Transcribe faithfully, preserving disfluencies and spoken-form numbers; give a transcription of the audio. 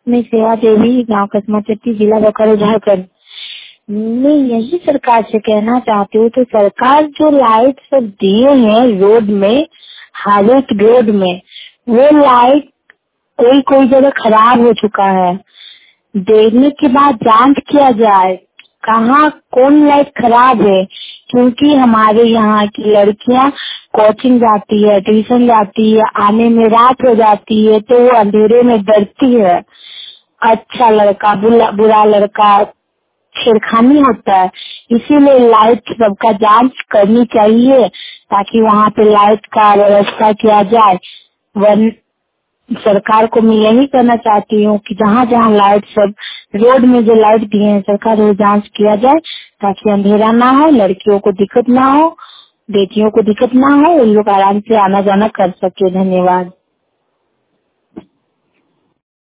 मैं सेवा देवी, गांव कस्मा चट्टी, जिला बोकारो, झारखंड। मैं यही सरकार से कहना चाहती हूँ, तो सरकार जो लाइट सब दिए हैं रोड में, हालत रोड में, वो लाइट कोई कोई जगह खराब हो चुका है। देखने के बाद जांच किया जाए कहाँ कौन लाइट खराब है, क्योंकि हमारे यहाँ की लड़कियां कोचिंग जाती है, ट्यूशन जाती है, आने में रात हो जाती है, तो वो अंधेरे में डरती है। अच्छा लड़का बुरा, बुरा लड़का छेड़खानी होता है, इसीलिए लाइट सबका जांच करनी चाहिए ताकि वहाँ पे लाइट का व्यवस्था किया जाए। वन सरकार को मैं यही कहना चाहती हूँ कि जहाँ जहाँ लाइट सब रोड में जो लाइट दिए हैं सरकार वो जांच किया जाए ताकि अंधेरा ना हो, लड़कियों को दिक्कत ना हो, बेटियों को दिक्कत ना हो, उन लोग आराम से आना जाना कर सके। धन्यवाद।